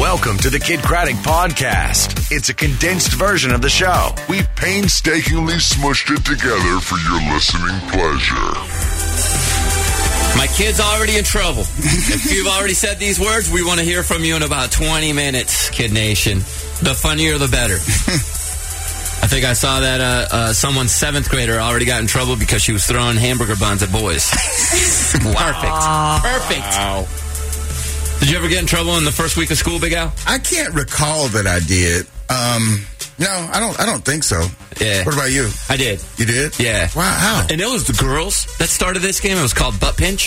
Welcome to the Kid Craddock Podcast. It's a condensed version of the show. We've painstakingly smushed it together for your listening pleasure. My kid's already in trouble. If you've already said these words, we want to hear from you in about 20 minutes, Kid Nation. The funnier, the better. I think I saw that someone's 7th grader already got in trouble because she was throwing hamburger buns at boys. Wow. Perfect. Wow. Did you ever get in trouble in the first week of school, Big Al? I can't recall that I did. No, I don't think so. Yeah. What about you? I did. You did? Yeah. Wow. How? And it was the girls that started this game. It was called Butt Pinch.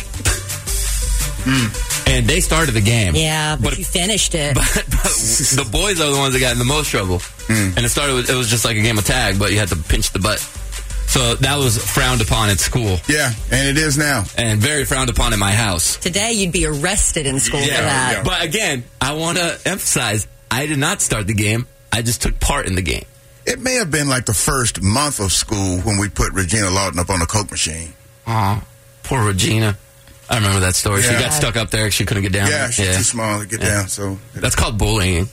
And they started the game. Yeah, but you finished it. But the boys are the ones that got in the most trouble. And it was just like a game of tag, but you had to pinch the butt. So that was frowned upon at school. Yeah, and it is now. And very frowned upon in my house. Today, you'd be arrested in school for that. Yeah. But again, I want to emphasize, I did not start the game. I just took part in the game. It may have been like the first month of school when we put Regina Lawton up on the Coke machine. Aw, poor Regina. I remember that story. Yeah. She got stuck up there. She couldn't get down. Yeah, she's too small to get down. So that's called bullying.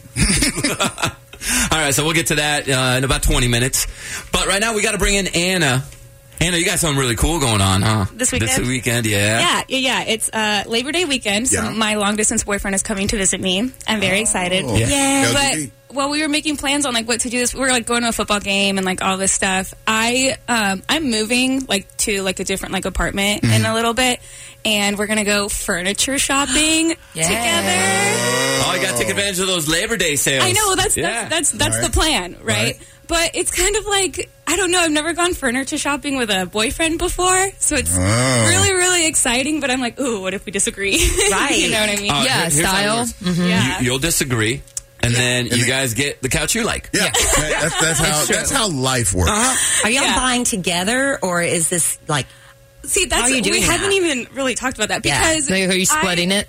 All right, so we'll get to that in about 20 minutes. But right now, we got to bring in Anna. Anna, you got something really cool going on, huh? This weekend? This weekend, yeah. Yeah. It's Labor Day weekend, so my long-distance boyfriend is coming to visit me. I'm very excited. Yeah. But while we were making plans on, like, what to do this, we were, like, going to a football game and, like, all this stuff. I'm moving, like, to, like, a different, like, apartment in a little bit, and we're going to go furniture shopping together. Oh, you got to take advantage of those Labor Day sales. I know. That's the plan, right? But it's kind of like, I don't know, I've never gone furniture shopping with a boyfriend before, so it's really, really exciting, but I'm like, ooh, what if we disagree? Right. You know what I mean? Style. Yeah. You'll disagree, and then you guys get the couch you like. Yeah. That's how life works. Are y'all buying together, or is this, like... See, how are you doing we haven't even really talked about that, because... So are you splitting it?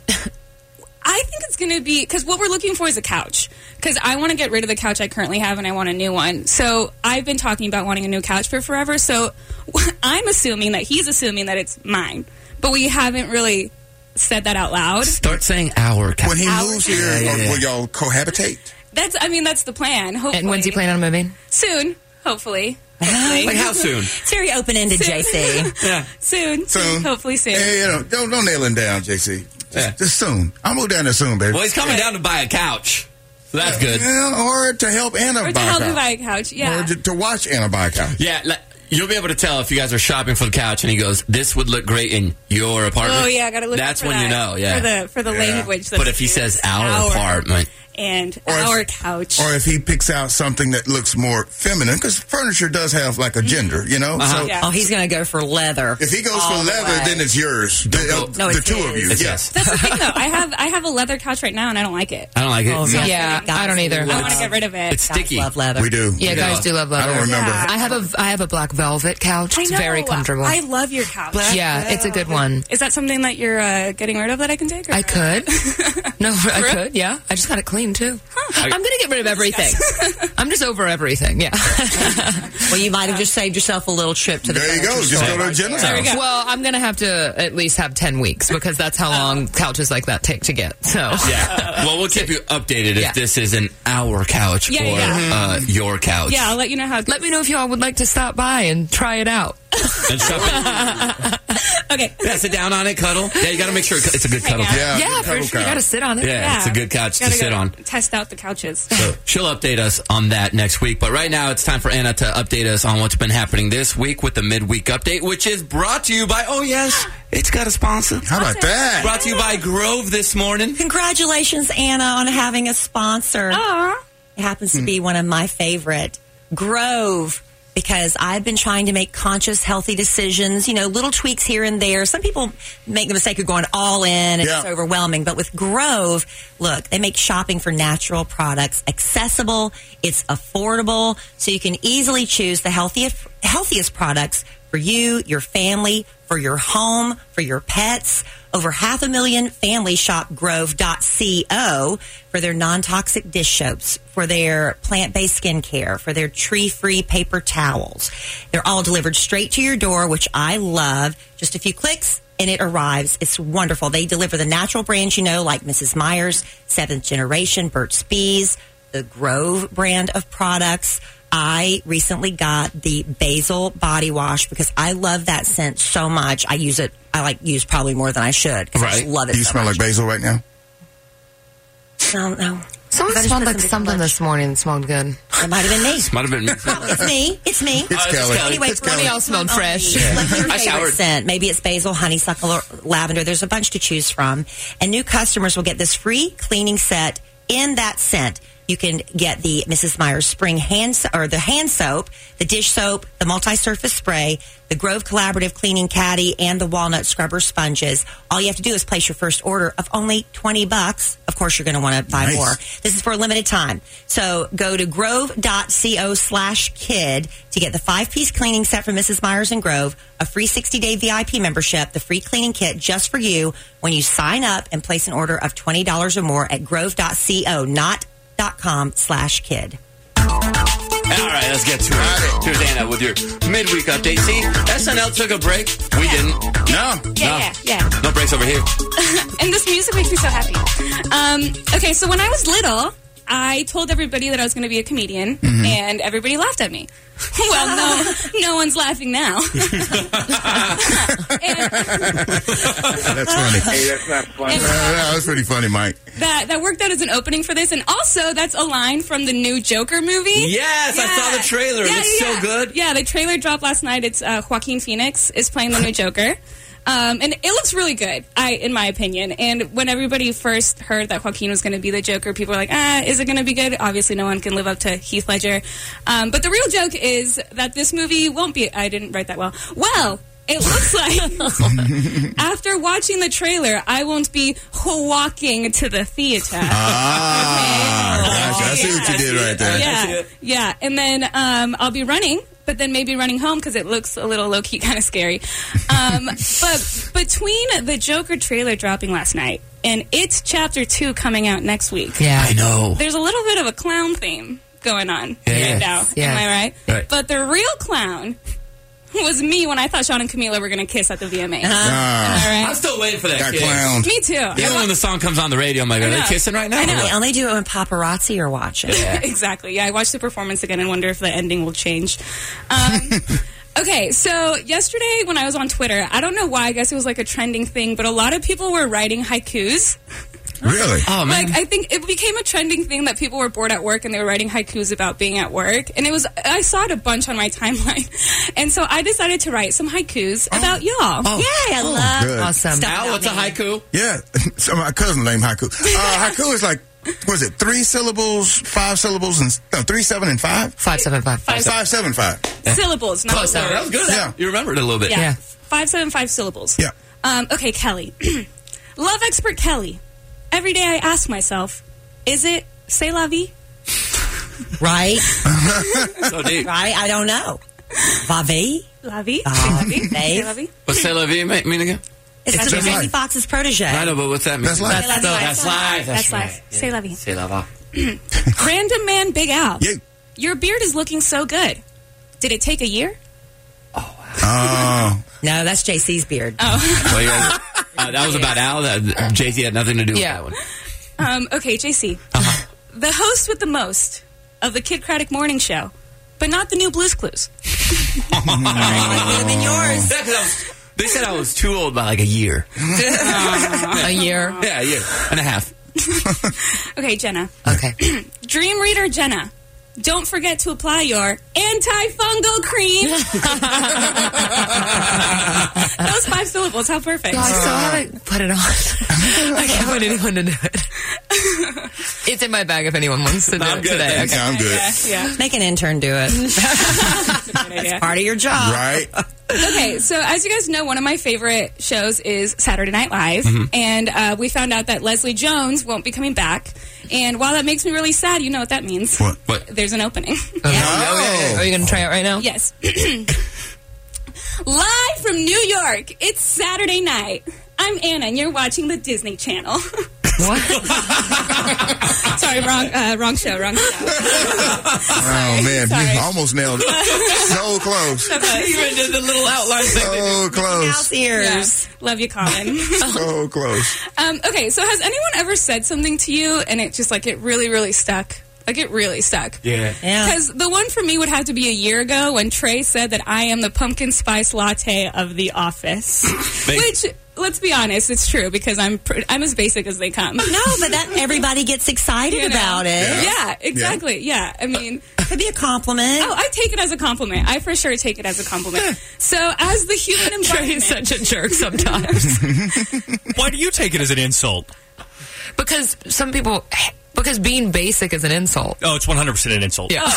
I think it's going to be, because what we're looking for is a couch. Because I want to get rid of the couch I currently have and I want a new one. So I've been talking about wanting a new couch for forever. So I'm assuming that he's assuming that it's mine. But we haven't really said that out loud. Start saying our couch. When he moves here, will y'all cohabitate? That's the plan, hopefully. And when's he planning on moving? Soon, hopefully. Like how soon? It's very open-ended, JC. Yeah. Soon. Hopefully soon. Hey, don't nail him down, JC. Just soon. I'll move down there soon, baby. Well, he's coming down to buy a couch. So that's good. Yeah, or to help Anna buy a couch. Or to help me buy a couch, yeah. Or to watch Anna buy a couch. Yeah, you'll be able to tell if you guys are shopping for the couch and he goes, this would look great in your apartment. Oh, yeah, I got to look That's for when that. you know, yeah. For the language. But if he says our apartment... And our couch. Or if he picks out something that looks more feminine, because furniture does have like a gender, you know? So Oh, he's going to go for leather. if he goes for leather, then it's yours. The two of you. It's Yeah. yes. That's the thing, though. I have a leather couch right now, and I don't like it. I don't like it. Oh, Yeah, I don't either. I want to get rid of it. It's sticky. Love leather. We do. Yeah, guys do love leather. I don't remember. Yeah. I have a black velvet couch. It's very comfortable. I love your couch. Yeah, it's a good one. Is that something that you're getting rid of that I can take? Or? I could. No, I could, yeah. I just got it clean, too. I'm going to get rid of everything. I'm just over everything, yeah. Well, you might have just saved yourself a little trip to the There you go. furniture Just store. go to Jenna's house. Well, I'm going to have to at least have 10 weeks because that's how long couches like that take to get. So Yeah. Well, we'll keep you updated if this is an our couch or your couch. Yeah, I'll let you know how. let me know if y'all would like to stop by and try it out. And shove it. Okay. Yeah, sit down on it, cuddle. Yeah, you got to make sure it's a good cuddle. Yeah, Yeah, for cuddle sure. You got to sit on it. Yeah, it's a good couch to Gotta sit go on. Test out the couches. So she'll update us on that next week. But right now, it's time for Anna to update us on what's been happening this week with the midweek update, which is brought to you by, oh yes, it's got a sponsor. How about that? Brought to you by Grove this morning. Congratulations, Anna, on having a sponsor. Aw. It happens to be one of my favorite, Grove, because I've been trying to make conscious, healthy decisions, little tweaks here and there. Some people make the mistake of going all in and it's overwhelming. But with Grove, look, they make shopping for natural products accessible. It's affordable, so you can easily choose the healthiest products for you, your family, for your home, for your pets. Over 500,000 families shop Grove.co for their non-toxic dish soaps, for their plant-based skincare, for their tree-free paper towels. They're all delivered straight to your door, which I love. Just a few clicks, and it arrives. It's wonderful. They deliver the natural brands, like Mrs. Meyer's, 7th Generation, Burt's Bees, the Grove brand of products. I recently got the basil body wash because I love that scent so much. I use probably more than I should because I just love it. Do you so smell much. like basil right now? No. Someone smelled like something this morning that smelled good. It might have been me. Might have been me. It's me. It's Kelly. Anyway, It's one of Kelly. y'all smelled fresh. What's your I favorite showered. scent? Maybe it's basil, honeysuckle, or lavender. There's a bunch to choose from. And new customers will get this free cleaning set in that scent. You can get the Mrs. Meyer's spring hand soap, the dish soap, the multi-surface spray, the Grove Collaborative Cleaning Caddy, and the walnut scrubber sponges. All you have to do is place your first order of only $20. Of course, you're going to want to buy more. This is for a limited time. So go to grove.co/kid to get the 5-piece cleaning set from Mrs. Meyer's and Grove, a free 60-day VIP membership, the free cleaning kit just for you when you sign up and place an order of $20 or more at grove.co, not .com/kid. All right, let's get to it. Here's Anna with your midweek update. See, SNL took a break. We didn't. No. Yeah. No breaks over here. And this music makes me so happy. Okay, so when I was little, I told everybody that I was going to be a comedian, and everybody laughed at me. Well, no one's laughing now. That's funny. Hey, that's not funny. That was pretty funny, Mike. That worked out as an opening for this, and also that's a line from the new Joker movie. Yes, I saw the trailer. It looks so good. Yeah, the trailer dropped last night. It's Joaquin Phoenix is playing the new Joker. And it looks really good, in my opinion. And when everybody first heard that Joaquin was going to be the Joker, people were like, is it going to be good? Obviously, no one can live up to Heath Ledger. But the real joke is that this movie won't be... I didn't write that well. Well, it looks like after watching the trailer, I won't be walking to the theater. Gotcha. I see what you did right there. Yeah. And then I'll be running, but then maybe running home because it looks a little low-key kind of scary. But between the Joker trailer dropping last night and It's Chapter 2 coming out next week, I know. there's a little bit of a clown theme going on right now. Yeah. Am I right? Right. But the real clown was me when I thought Sean and Camila were going to kiss at the VMAs. Am I right? I'm still waiting for that Got kiss. clowned. Me too. Even when the song comes on the radio, I'm like, are they kissing right now? I know. They only do it when paparazzi are watching. Exactly. Yeah, I watched the performance again and wonder if the ending will change. Okay, so yesterday when I was on Twitter, I don't know why, I guess it was like a trending thing, but a lot of people were writing haikus. Really? Oh, man. Like, I think it became a trending thing that people were bored at work and they were writing haikus about being at work. And I saw it a bunch on my timeline. And so I decided to write some haikus about y'all. Yay, I love good. Awesome. stuff Al, about what's a me. haiku? Yeah. So my cousin named Haiku. Haiku is like, what is it, 3 syllables, 5 syllables, and 3, 7, and 5? 575. 5, 7, 5. Syllables, not Close. words. That was good. Yeah. You remembered it a little bit. Yeah. 575 syllables. Yeah. Okay, Kelly. Love expert Kelly. Every day I ask myself, is it c'est la vie? Right? So deep. Right? I don't know. Va vie? La vie? Babe. C'est la vie? What's c'est la vie mean again? It's That's Jamie life. Foxx's protege. I know, but what's that mean? That's life. That's life. That's right. life. C'est la vie. C'est la vie. Random man Big Al. Yeah. Your beard is looking so good. Did it take a year? Oh. No, that's JC's beard. Well, yeah, that was about Al. Jay-Z had nothing to do with that one. Okay, JC. The host with the most of the Kid Craddock Morning Show, but not the new Blue's Clues. It would have been yours. Yeah, 'cause they said I was too old by like a year. A year. Yeah, a year and a half. Okay, Jenna. Okay. Dream Reader Jenna. Don't forget to apply your antifungal cream. Those 5 syllables, how perfect. I still haven't put it on. I can't want anyone to do it. It's in my bag if anyone wants to do I'm it good, today. thanks. Okay. Yeah, I'm good. Yeah. Make an intern do it. idea. Part of your job. Right? Okay, so as you guys know, one of my favorite shows is Saturday Night Live, and we found out that Leslie Jones won't be coming back. And while that makes me really sad, you know what that means. What? There's an opening. Are you going to try it right now? Yes. Live from New York, it's Saturday night. I'm Anna, and you're watching the Disney Channel. What? Sorry, Sorry, wrong show. Oh, man. Sorry. You almost nailed it. So close. You even did the little outline thing. So close. Mouse ears. Yeah. Love you, Colin. So close. Okay, so has anyone ever said something to you and it just like it really, really stuck? Like it really stuck. Yeah. Because the one for me would have to be a year ago when Trey said that I am the pumpkin spice latte of the office. Which, let's be honest, it's true because I'm as basic as they come. No, but that everybody gets excited about it. Yeah, exactly. Yeah. I mean, could be a compliment. Oh, I take it as a compliment. I for sure take it as a compliment. So, as the human environment, Trey's such a jerk sometimes. Why do you take it as an insult? Because some people. Because being basic is an insult. Oh, it's 100% an insult. Yeah.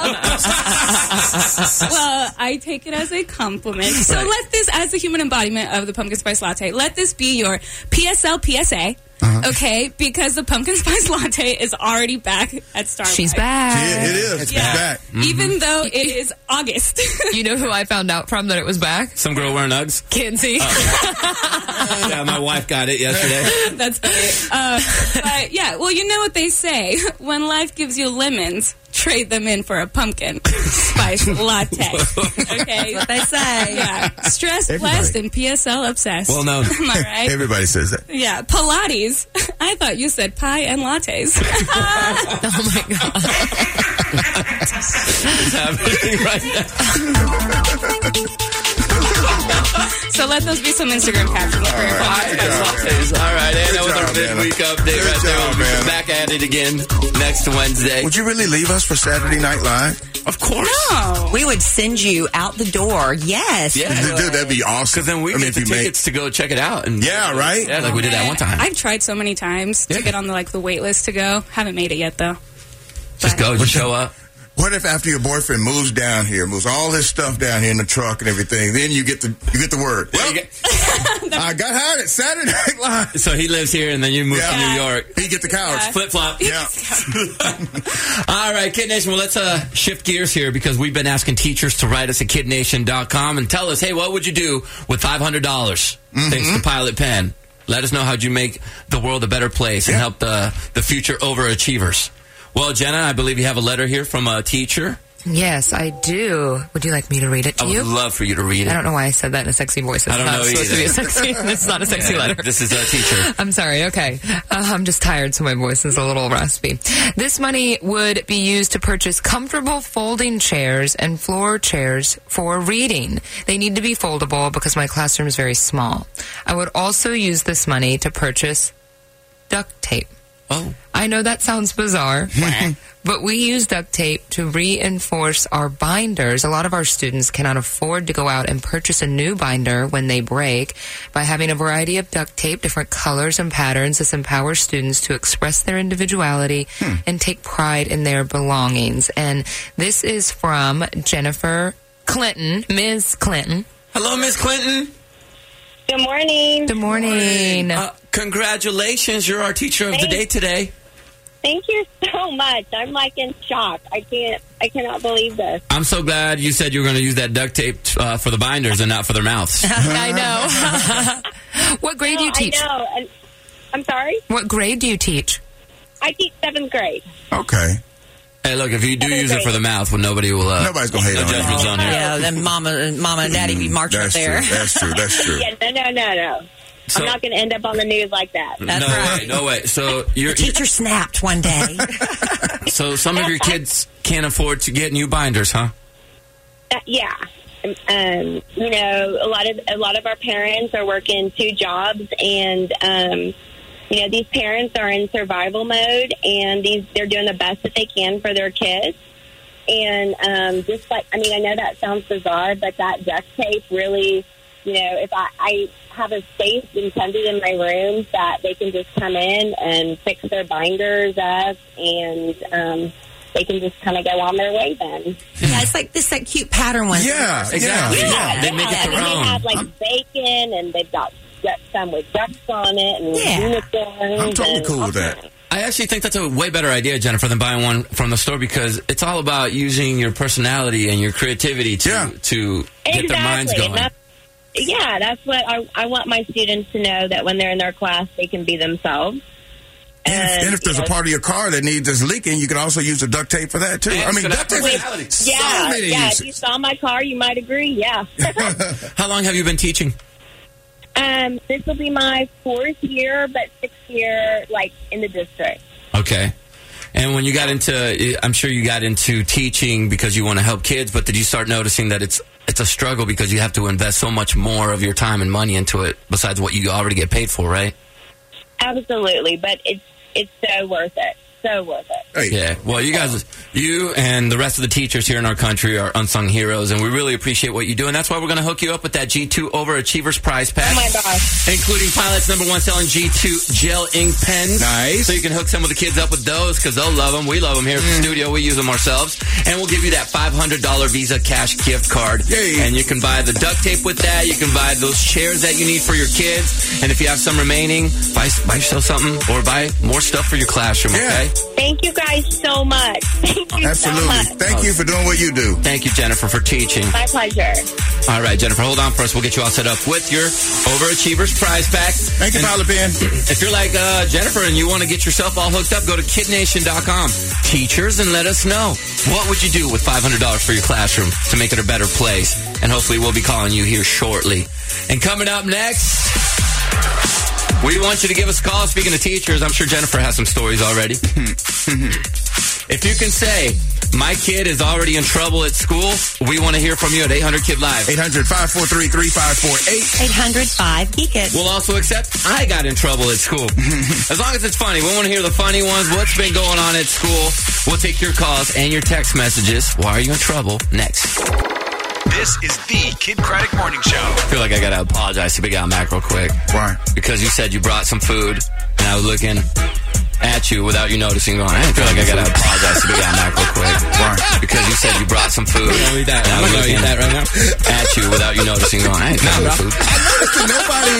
Well, I take it as a compliment. So let this, as the human embodiment of the pumpkin spice latte, let this be your PSL PSA. Okay, because the pumpkin spice latte is already back at Starbucks. She's back. Yeah, it is. It's back. Even though it is August. You know who I found out from that it was back? Some girl wearing Uggs? Kinsey. Yeah, my wife got it yesterday. That's funny. But yeah, well, you know what they say. When life gives you lemons, trade them in for a pumpkin spice latte. Okay? That's what they say. Yeah. Stress, blessed, and PSL obsessed. Well known. Am I right? Everybody says that. Yeah. Pilates. I thought you said pie and lattes. Oh my God. What's happening right now? So let those be some Instagram captions for your Lattes. All right, Anna with our job, midweek Anna. update Good right there. job, We'll be Anna. back at it again next Wednesday. Would you really leave us for Saturday Night Live? Of course. No. We would send you out the door. Yes. Yeah. Dude, that'd be awesome. Because then we get if the you make- tickets to go check it out. And Yeah, right? Yeah, like we did that one time. I've tried so many times to get on the wait list to go. Haven't made it yet though. Just go, just show up. What if after your boyfriend moves down here, moves all his stuff down here in the truck and everything, then you get the word? Well, I got hired at Saturday Night Live. So he lives here, and then you move to New York. He get the couch. Flip flop. Yeah. All right, Kid Nation. Well, let's shift gears here because we've been asking teachers to write us at kidnation.com and tell us, hey, what would you do with $500 thanks to Pilot Pen? Let us know how'd you make the world a better place and help the future overachievers. Well, Jenna, I believe you have a letter here from a teacher. Yes, I do. Would you like me to read it to I you? would love for you to read it. I don't know why I said that in a sexy voice. It's I don't not know supposed to be a either. sexy. It's not a sexy letter. This is a teacher. I'm sorry. Okay. I'm just tired, so my voice is a little raspy. This money would be used to purchase comfortable folding chairs and floor chairs for reading. They need to be foldable because my classroom is very small. I would also use this money to purchase duct tape. Oh. I know that sounds bizarre, but we use duct tape to reinforce our binders. A lot of our students cannot afford to go out and purchase a new binder when they break. By having a variety of duct tape, different colors and patterns, this empowers students to express their individuality and take pride in their belongings. And this is from Jennifer Clinton, Ms. Clinton. Hello, Miss Clinton. Good morning. Good morning. Congratulations. You're our teacher of the day today. Thank you so much. I'm like in shock. I cannot believe this. I'm so glad you said you were going to use that duct tape for the binders and not for their mouths. I know. What grade do you teach? I know. And, I'm sorry? What grade do you teach? I teach 7th grade. Okay. Hey, look, if you do use it for the mouth, well, nobody will. Nobody's gonna hate on judgment you. zone here. Yeah, then mama and daddy be marching up there. That's true. Yeah, no. So- I'm not going to end up on the news like that. That's no right. way, no way. So your Teacher snapped one day. so some of your kids can't afford to get new binders, huh? Yeah. You know, a lot of our parents are working 2 jobs, and you know, these parents are in survival mode, and they're doing the best that they can for their kids. And just like, I mean, I know that sounds bizarre, but that duct tape really, you know, if I have a space intended in my room that they can just come in and fix their binders up, and they can just kind of go on their way then. Yeah, it's like that cute pattern one. Yeah, Exactly. yeah. They make it and their they own. have like bacon, and they've got some with ducks on it, and unicorns. I'm totally and cool all with that. kinds. I actually think that's a way better idea, Jennifer, than buying one from the store because it's all about using your personality and your creativity to get their minds Exactly. going. That's what I want my students to know, that when they're in their class, they can be themselves. And if there's a part of your car that is leaking, you can also use the duct tape for that too. I mean, duct tape has so many uses. If you saw my car, you might agree. Yeah. How long have you been teaching? This will be my 4th year, but 6th year, like, in the district. Okay. And when you got into, I'm sure you got into teaching because you want to help kids, but did you start noticing that it's a struggle because you have to invest so much more of your time and money into it besides what you already get paid for, right? Absolutely, but it's so worth it. So worth it. Yeah. Well, you and the rest of the teachers here in our country are unsung heroes, and we really appreciate what you do. And that's why we're going to hook you up with that G2 Overachievers prize pack. Oh, my gosh. Including Pilot's #1 selling G2 gel ink pens. Nice. So you can hook some of the kids up with those because they'll love them. We love them here at the studio. We use them ourselves. And we'll give you that $500 Visa cash gift card. Yay. And you can buy the duct tape with that. You can buy those chairs that you need for your kids. And if you have some remaining, buy yourself something or buy more stuff for your classroom, okay? Thank you guys so much. Thank you Absolutely. so much. Thank you for doing what you do. Thank you, Jennifer, for teaching. My pleasure. All right, Jennifer, hold on for us. We'll get you all set up with your Overachievers prize pack. Thank you, Pilot Pen. If you're like Jennifer and you want to get yourself all hooked up, go to kidnation.com. Teachers, and let us know. What would you do with $500 for your classroom to make it a better place? And hopefully we'll be calling you here shortly. And coming up next, we want you to give us a call. Speaking of teachers, I'm sure Jennifer has some stories already. If you can say, my kid is already in trouble at school, we want to hear from you at 800-KID-LIVE. 800-543-3548. 800-5-GEEK-IT. We'll also accept, I got in trouble at school. As long as it's funny. We want to hear the funny ones. What's been going on at school? We'll take your calls and your text messages. Why are you in trouble? Next. This is the Kid Craddock Morning Show. I feel like I got to apologize to Big Al Mac real quick. Why? Because you said you brought some food, and I was looking at you without you noticing going, I feel like I got to apologize to Big Al Mac real quick. Why? Because you said you brought some food. I'm going to eat that right now. At you without you noticing going, I ain't got no food. I noticed that nobody...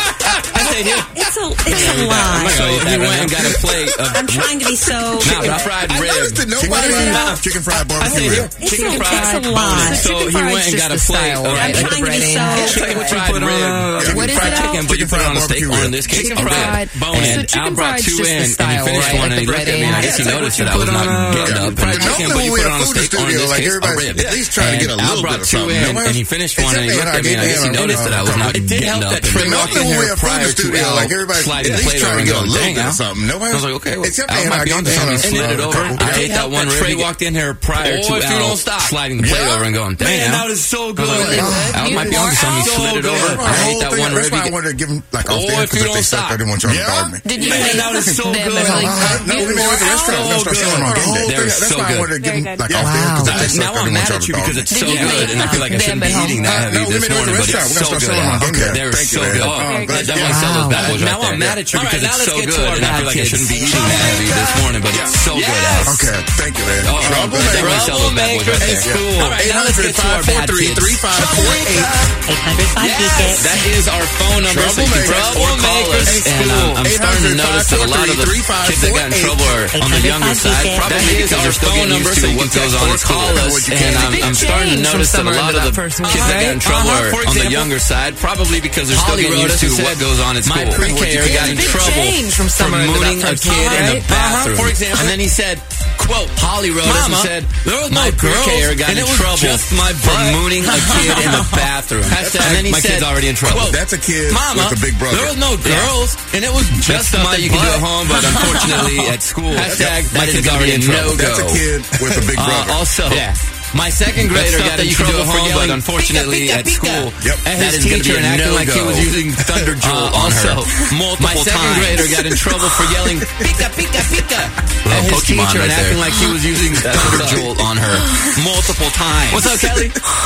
I stayed here. It's a lie. So he went and got a plate of... I'm trying to be so... Chicken fried I rib. noticed that nobody... Chicken fried barbecue rib. It's a lie. So he went and got a plate of... I'm trying to be so... Chicken fried rib. What is fried it, Al? chicken, but you put it on a steak, or in this case, a rib. Bone in. Al brought two in, and he finished one, and he looked at me, and I guess he noticed that I was not getting up. Fried chicken, but you put it on a steak, or in this case, a rib. At least try to get a little bit of something. Al brought two in, and he finished one, and he looked at me, and I guess he noticed that I was not getting up. And Trey walked in here prior to Al sliding the plate over and going, dang, Al. I was like, okay, Al might be onto something. He slid it over. I ate that one rib. Trey walked in here prior to Al sliding the plate over and going, dang, Al. That is so good. Al might be onto something. He slid it over. I ate that one rib. That's why I wanted to give him like off there because if they sucked, I didn't want y'all to dog me. Did you that was so good. No, we went to the restaurant. We're going to start selling them on game day. That's why I wanted to give him like off there because if they sucked, Now I I'm didn't want mad y'all at to you dog because me. it's so good, and I feel like I shouldn't be eating that heavy this morning, but it's so good. They're so good. Definitely sell those bad boys right there. Now I'm mad at you because it's so good, and I feel like I shouldn't be eating that heavy this morning, but it's so good. Okay, thank you, man. Definitely sell those bad boys right there. All right, now let's get to our bad kids. 800-543-3548. 800-5-GEEK-IT. That is our phone number, so you can text or call us. And I'm starting to notice that a lot of the kids that got in trouble are on the younger side. Probably because they're still getting used to what goes on at school. And I'm starting to notice that a lot of the kids that got in trouble are on the younger side, probably because they're still getting used to what goes on at school. My pre-K got in trouble for mooning a kid in the bathroom. For example, and then he said, quote, Holly wrote us and said, my pre-K got in trouble for mooning a kid in the bathroom. And then he said, my kid's already in trouble. Quote, that's a kid with a big brother. There was no girls, and it was just stuff that you can do at home, but unfortunately at school. Hashtag, my kid's already in trouble. That's a kid with a big brother. Also, my second grader got in trouble for yelling, but unfortunately at school, at his teacher and acting like he was using Thunder Jolt on her. My second grader got in trouble for yelling, pika, pika, pika, at his teacher and acting like he was using Thunder Jolt on her multiple times. What's up, Kelly?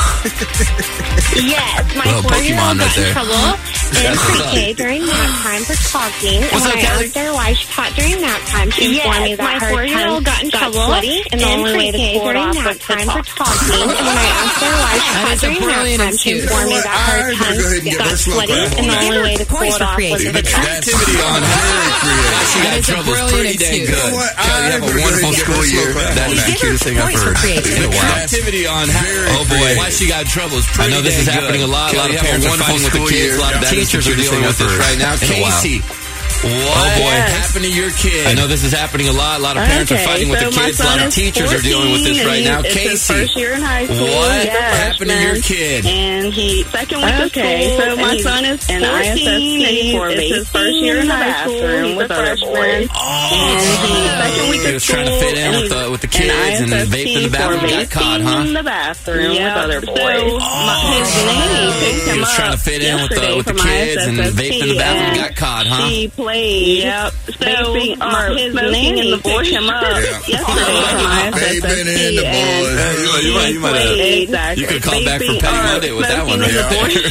Yes, my 4-year-old got in trouble in pre-K during nap time for talking. What's up, Kelly? I asked her why she taught during nap time, she informed me that her 4-year-old got in trouble and the only way to cool it off was to talk. And when I asked her why she taught during nap time, she informed me that her tongue got sweaty and the only way to cool it off was to talk. Activity on her. She got in trouble pretty dang good. Kelly, you have a wonderful school year. That is the cutest thing I've heard. Activity on her. Oh boy, why she got in trouble is pretty. I know this is happening a lot. A lot of parents are fighting with the kids. A lot of teachers are dealing with this right now. Casey What happened to your kid? I know this is happening a lot. A lot of parents are fighting with the kids. A lot of teachers are dealing with this right now. It's Casey, his first year in high school. what happened to your kid? And he second week of school. So my son is 14. It's his first year in high school with other boys. He was trying to fit in with the kids and vaped in the bathroom. Got caught, huh? In the bathroom with other boys. His nanny picked him up. He was trying to fit in with the kids and vaped in the bathroom. Got caught, huh? He played. Yep. So his nanny picked him up yesterday from my Vaping in the boys. You might have. You could call back for Petty Monday with that one right there.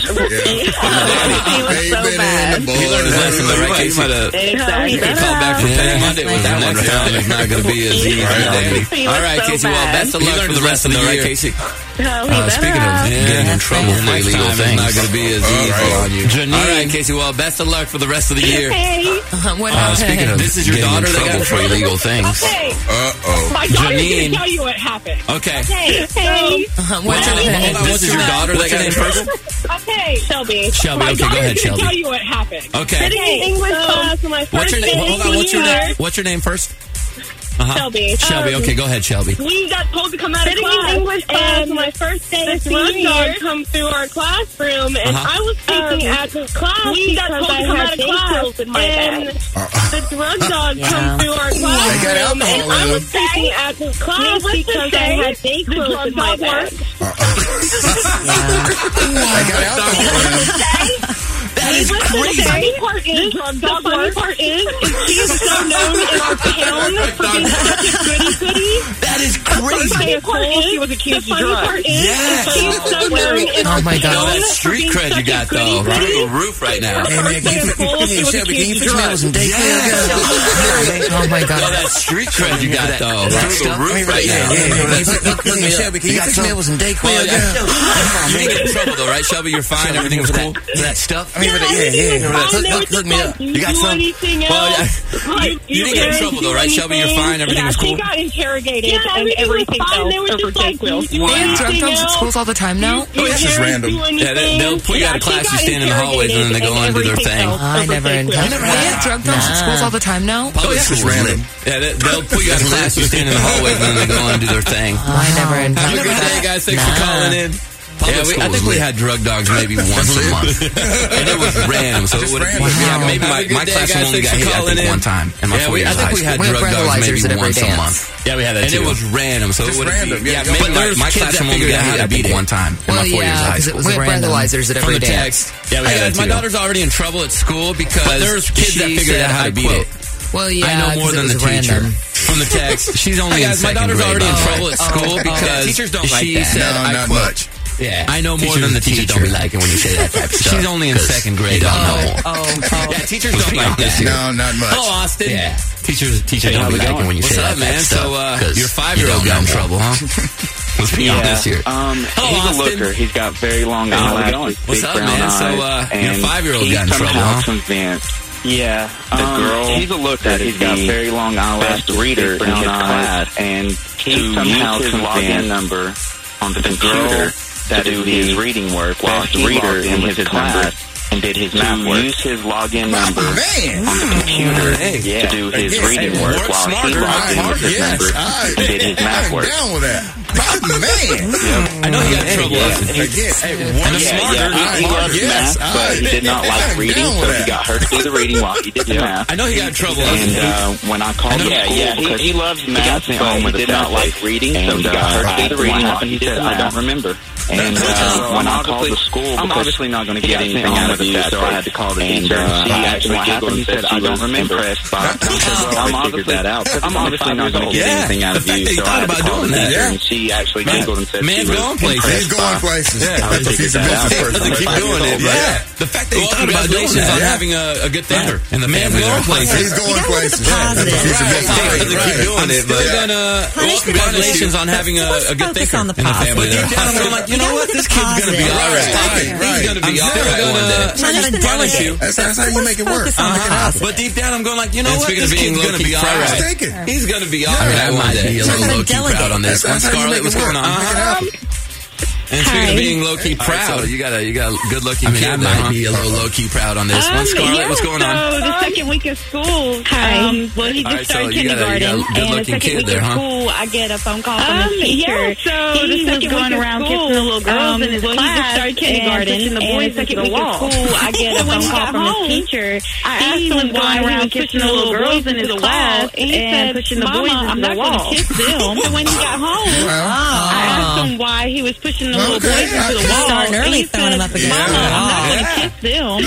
He was so bad. He learned his lesson, though, right? You could call back for Petty Monday with that one right there. It's not going to be as easy, Danny. All right, Casey. Well, best of luck for the rest of the year, Casey. Speaking of getting in trouble for illegal things, it's not going to be as easy on you. Janine. All right, Casey. Well, best of luck for the rest of the year. Speaking of, this is your daughter that got in trouble for illegal things. My daughter's Janine. going to tell you what happened. Okay. What's your name? Hold on. This is your daughter that got in trouble? Okay. Shelby. Shelby, My okay, go daughter's ahead, gonna Shelby. tell you what happened. Okay. Sitting in English class for my What's your first name? day Hold on. What's your here. name? What's your name first? Shelby. Shelby. Okay, go ahead, Shelby. We got told to come out of class. In English class for my first day this drug dog come through our classroom, and I was speaking at the class. We got told to come out of class, and the drug dog come through our classroom, and I was speaking at the class because I had day clothes in my bag. That is crazy. The funny part is she is so known in our town for being such a goody-goody. That is crazy. The funny part is she was accused of drugs. She is so known in our Oh, town that street cred you got, though. Right on the roof right now. Hey, man, Shelby, can you fix me with some day Oh, my God. Oh, that street cred you got, though. Through the roof right now. Shelby, can you fix me with some Dayquil? You didn't get in trouble, though, right, Shelby? You're fine? Everything was cool? That stuff? Hook me up. You got some? You didn't get in trouble, though, right, Shelby? You're fine? Everything was cool? She got interrogated and everything else over Dayquil. They have drug dogs at schools all the time now? It's just random. Yeah, they'll pull you out of class, you stand in the hallways, and then they go on and do their thing. I never encountered. They have drug dogs at schools all the time now? Public school is random. Yeah, they'll pull you out of class, you stand in the hallways, and then they go on and do their thing. I never Have a encountered. good day, guys. Thanks for calling in. Yeah, I think we had drug dogs maybe once a month. And it was random, so it would have maybe my classroom only got hit, I think, one time. And my 4 years of high school. I think we had drug dogs maybe once a month. Yeah, we had that too. And it was random, so it would have been. Yeah, maybe my classroom only got hit, I think, one time in my 4 years of high school. We had breathalyzers at every dance. Yeah, we had that too. My daughter's already in trouble at school because there's kids that figured out how to beat it. Well, yeah, I know more than the teacher. From the text, she's only in second grade. My daughter's already in trouble at school because teachers don't like she that. said, not much. Yeah, I know more than the teacher. Don't be liking when you say that type of stuff. She's only in second grade. I don't know. Yeah, teachers don't like that. No, not much. Hello, Austin. Yeah, teachers don't be liking when you say that. What's up, man? So your 5-year-old got in trouble, huh? Let's be honest here. He's a looker. He's got very long eyelashes. What's up, man? So your 5-year-old got in trouble, huh? Yeah, he's a looker. He's got very long eyelashes. Best reader in his class, and he somehow his login number on the computer that do his reading work while he reader in his class and did his math work. Use his login number on the computer to do his reading work while he logged in with his number and did his math work. Down with that. Man. I know he got in trouble. He loves math, but he did not like reading, so he got her to do the reading while he did the math. I know he got in trouble. And when I called him school, he loves math, but he did not like reading, so he got her to do the reading while he did the math. I don't remember. And when I called the school, I'm obviously not going to get anything out of you, so I had to call the teacher. And she actually giggled and said, I don't remember. I'm obviously not going to get anything out of you, so I had to call the teacher. And she actually giggled and said, man's going places. He's going places. Yeah, That's a future business person. Keep doing it. Yeah. The fact that he thought about doing that. On having a good thing in the man's going places. He's going places. That's a future business person. Keep doing it. But congratulations on having a good thinker in the family there. I'm like, you know what? This kid's going to be all right. He's going to be all right one day. I'm going to punish you. That's how you make it work. But deep down, I'm going like, you know what? This kid's going to be all right. He's going to be all right one day. Be a little low-key proud on this. Scarlett, what's going on? And speaking of being low-key proud, so you got a good-looking kid. I might be a little low-key proud on this one. Scarlett, what's going on? So the second week of school, well, he just started kindergarten, and the second week of school, I get a phone call from his teacher. Yeah, so he was going around kissing the little girls in his class, he just started kindergarten, and the boys second week of school, I get a phone call from his teacher. I asked him why he was pushing the little girls in his class and pushing the boys into the wall. Kiss them. So when he got home, I asked him why he was pushing the little boys into the wall. Starting early, throwing them up against the wall. I'm not going to kiss them.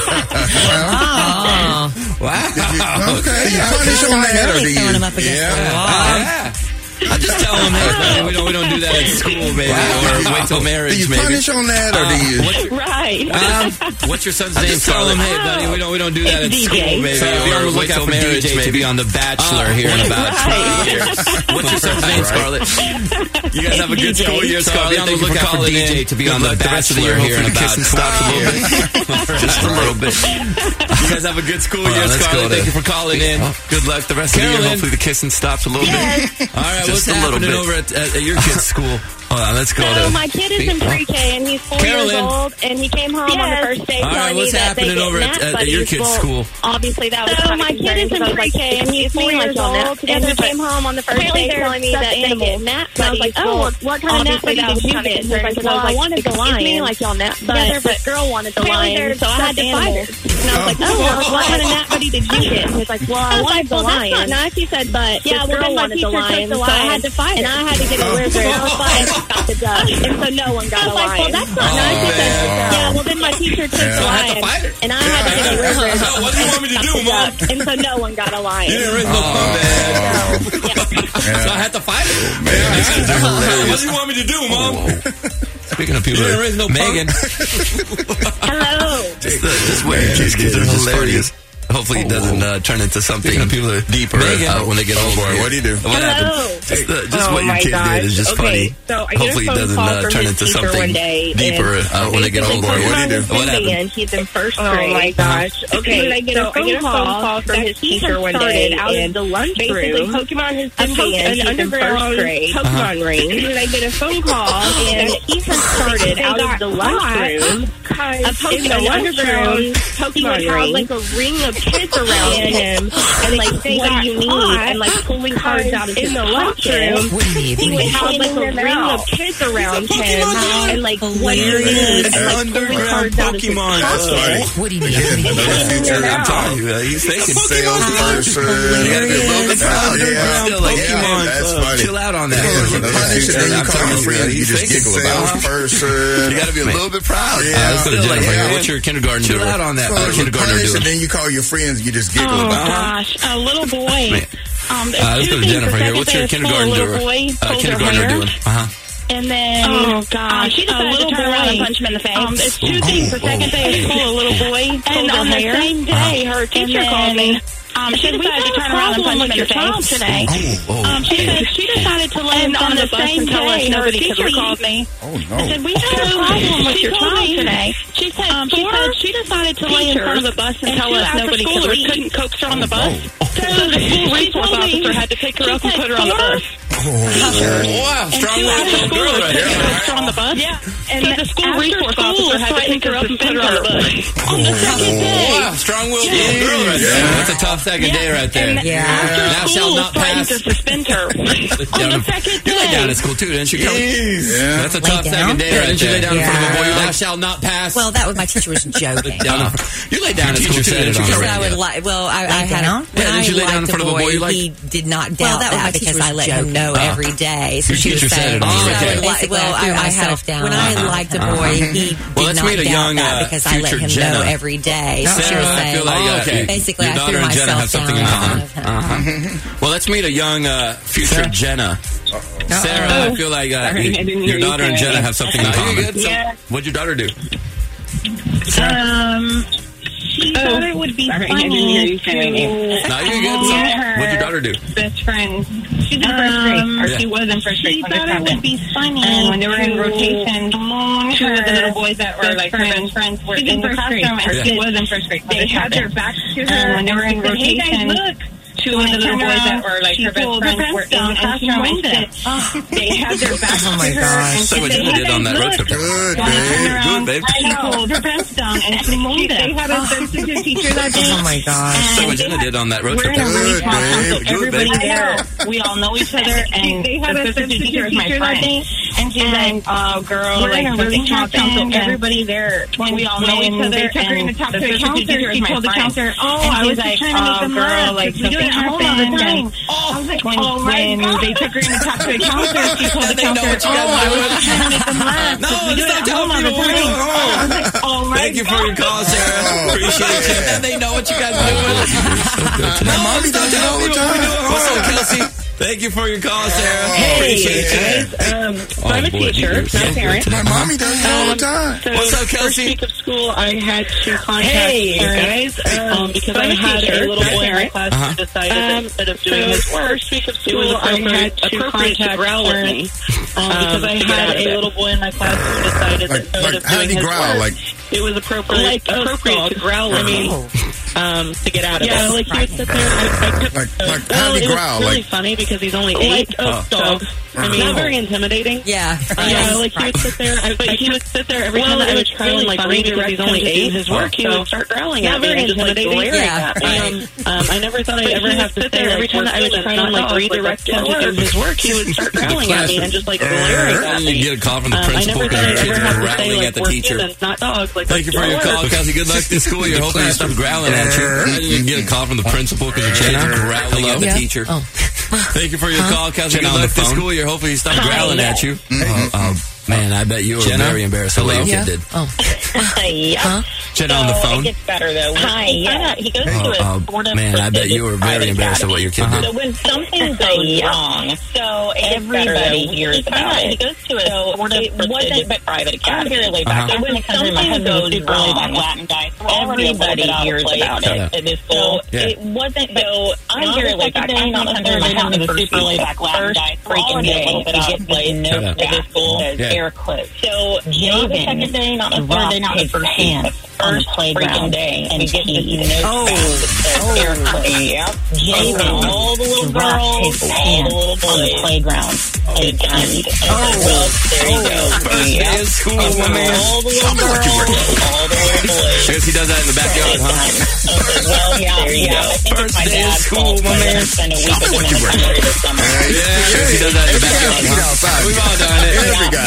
Wow. Okay. You punish on that, or do you? Throwing them up against the wall. I just tell them, hey, buddy, we don't do that at school, baby, or wait till marriage, maybe. Do you punish on that, or do you? Right. What's your son's name? Just tell them, hey, buddy, we don't do that at school, baby, or wait till marriage, maybe on The Bachelor here in about 12 years. What's your son's name, Scarlett? You guys have a good school year, Scarlett. Be on the lookout for DJ to be on The Bachelor here in about 12 years. Just a little bit. You guys have a good school year, Scarlett. Thank you for calling in. Good luck the rest of the year. Hopefully the kissing stops a little bit. All right. What's happening over at your kid's school? Hold on, let's go to... my kid is in pre-K, and he's 4 years old, and he came home on the first day telling me that they get nap buddies. At your kid's school? Obviously, that was my kid is in pre-K, and he's 4 years old, and he came home on the first day telling me that they get nap buddies. I was like, oh, what kind of nap buddy did you get? I said, well, I wanted the lion. It's me like y'all nap together, but this girl wanted the lion, so I had to fight her. And I was like, oh, what kind of nap buddy did you get? And he's like, well, I wanted the lion. That's not nice. He said, but this girl wanted the lion, so I had to fight her. And I had to get a lizard. I was like, got the duck. And so no one got a lion. Well, that's not nice. He said, yeah, well, then my teacher took the lion. And I had to get a lizard. What do you want me to do, Mom? And so no one got a lion. You didn't raise no man. So I had to fight it. What do you want me to do, Mom? Speaking of people, Megan. Hello. Just wait. Kids are hilarious. Hopefully it doesn't turn into something deeper when they get older. What do you do? What happened? Just what your kid did is just funny. So hopefully it doesn't turn into something deeper when they get older. What do you do? What happened? He's in first grade. Oh my gosh. Okay. I get a phone call from his teacher one day out in the lunchroom. Basically Pokemon has been banned. He's in first grade. Pokemon ring. And I get a phone call and he has started out of the lunchroom. A Pokemon underground Pokemon ring. Like a ring of kids around him, and like, what do you need? And like pulling cards out of his lunchroom. He would have like a ring of kids around him, and like, what do you need? And like pulling cards out of his pocket. What do you need? I'm telling you, he's thinking salesperson. Pokemon. That's funny. Chill out on that. You call your friend, you just giggle about salesperson. You got to be a little bit proud. Let's go to Jennifer here. What's your kindergarten doing? Chill out on that. Kindergartner doing. And then you call your friends, you just giggle about it. Oh gosh, a little boy. Let's go to Jennifer here. What's your kindergartner doing? And then, oh gosh, she decided to turn around and punch him in the face. It's two things. The second day of school, a little boy pulled her hair. And on the same day, her teacher called me. She decided to turn around and punch him in the face today. She said she decided to lay in on the same day. Her teacher called me. Oh no! I said we have a problem with your child today. She said she decided to lay in front of the bus and tell us nobody couldn't coax her on the bus. So the school resource officer had to pick her up and put her on the bus. Wow, strong girl right here. On the bus. Yeah, and the school resource officer had to pick her up and put her on the bus. On the second day. Wow, strong-willed girl right there. That's a tough second day right there. Now shall not pass. To suspend her. On the second day. You lay down at school too, didn't you? That's a tough second day right there. Didn't you lay down in front of a boy? Thou shall not pass. Well, that was my teacher was joking. You lay down at school too, didn't you? I would like. Well, I had. Did you lay down in front of a boy? He did not doubt that because I let him know every day. So she was saying, well, I had down. When I liked a boy, he did not doubt that because I let him know every day. So she was saying, basically, I threw myself down in front of him. Well, let's meet a young future Jenna. Sarah, I feel like your daughter and Jenna have something in common. Yeah. What'd your daughter do? She thought it would be funny to... No, you're good. What'd your daughter do? Best friend. She's in first grade. Or she was in first grade. She thought it would be funny. And when they were in rotation, two of the little boys that were like her best friends were in the classroom, and she was in first grade. They had their backs to her. And when they were in rotation... two of the little boys that were like her best friends were in the classroom and they had their backs to her. And so what Jenna did on that road trip. Good, babe. She pulled her pants down and she moaned it. They had a substitute teacher that day. Oh my gosh. So what Jenna did on that road trip. Good, babe. Everybody there, we all know each other, and they had a substitute teacher is my friend. And she's like, oh, girl, like, something happened. Everybody there, we all know each other, and the substitute teacher is my friend. I was like, oh, girl, like, something happened. And I was like, when they took her in to talk to the counselor, she told the counselor, I was trying to make them laugh. No, we do it at home all the time. I was like, oh, my Thank you for your call, Sarah. Appreciate it. And they know what you guys are doing. My mommy does it all the time. What's up, Kelsey? Thank you for your call, Sarah. Hey, Appreciate guys. So I'm a teacher, not a parent. My mommy does it all the time. So What's up, Kelsey? First week of school, I had to contact parents because I had a little boy in my class who decided instead of doing his work, first week of school, I had to contact growl with me because I had a little boy in my class who decided that instead of doing his work, it was appropriate to growl with me to get out of it. Yeah, like he would sit there. How did he growl? It was really funny because he's only 8. Dog. I mean, not very intimidating. Yeah. Yeah, like he would sit there. But he would sit there every time that I would try and like redirect he's only 8 his work. He would start growling at me and just like glaring at me. I never thought I'd ever have to sit there every time that I would try and like redirect him to do his work. He would start growling at me and just like glaring at me. You get a call from the principal because your kids are growling at the teacher. Not dogs. Thank you for your call, Kelsey. Good luck this school. You're hoping you stop growling at you. You get a call from the principal because your kids are growling at the teacher. Thank you for your call, Kelsey. Good luck this school. You're hoping you stop growling at you. Man, I bet you were very embarrassed of what your kid did. Jenna on the phone. It gets better, though. Hi. He goes to a sort of man, I bet you were very embarrassed of what your kid did. So when something goes wrong, so everybody hears about it. He goes to a sort of private academy. Very laid back. So when something goes wrong, Latin guy, everybody hears about it. It is so. It wasn't. So I'm very laid back. I'm not under my house. The super laid back Latin guy. Freaking day, he gets played no at school. Air quotes. So Javen, the second day, not the third day, not the first pants on the playground day, and get the air quotes. Yep. Javen, all the little girls, all the little boys on the playground. There you go. First day of school, my man. All the little girls, all the little boys. I guess he does that in the backyard, huh? Well, yeah. First day of school, my man. Spend a week with him in the country this summer. Yeah, he does that in the backyard, huh? We've all done it.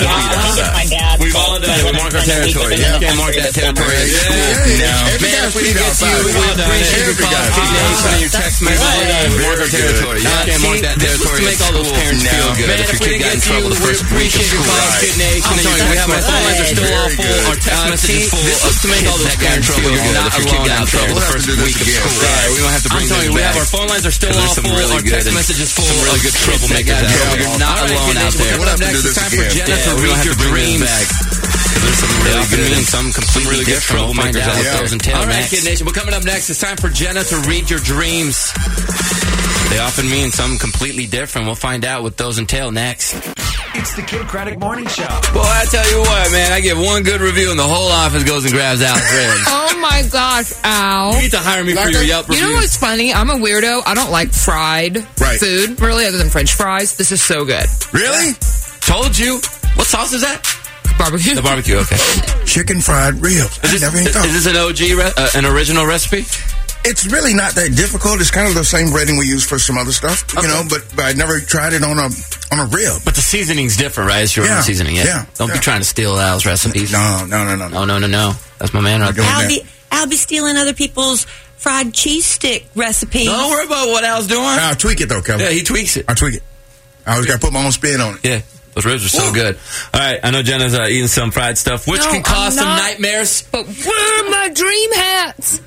We've all done it. We mark our territory. You can't mark that territory. Man, if we didn't get to you, we've all done it. Every call, your text message, we mark our territory. You can't mark that territory. Just to make all those parents feel good. Man, if we didn't get to you, we appreciate your calls, Kid Nation. I'm telling you, we have our phone lines are still all full. Our text messages full. Just to make all those parents feel good. You're not alone out there the first week of school. We don't have to bring them back. We have our phone lines are still all full. Our text messages full. Some really good troublemakers out there. You're not alone out there. What up next? It's time for Jenna to read your dreams. There's some really good and some completely different. We'll find out with those and tail. All right, Kid Nation. Well, coming up next, it's time for Jenna to read your dreams. They often mean something completely different. We'll find out with those and tail next. It's the Kid Craddock Morning Show. Boy, I tell you what, man, I give one good review and the whole office goes and grabs Al's ribs. Oh my gosh, Al. You need to hire me for your Yelp reviews. You know what's funny? I'm a weirdo. I don't like fried food, really, other than French fries. This is so good. Really? Told you. What sauce is that? Barbecue. The barbecue, okay. Chicken fried ribs. Is this an OG, an original recipe? It's really not that difficult. It's kind of the same breading we use for some other stuff, you know. But I never tried it on a rib. But the seasoning's different, right? It's your own seasoning. Yeah. Don't be trying to steal Al's recipes. No. That's my man right there. I'll be stealing other people's fried cheese stick recipes. Don't worry about what Al's doing. I'll tweak it though, Kevin. Yeah, he tweaks it. I tweak it. I always got to put my own spin on it. Yeah. Those ribs are so good. All right, I know Jenna's eating some fried stuff, which can cause some nightmares. But where are my dream hats?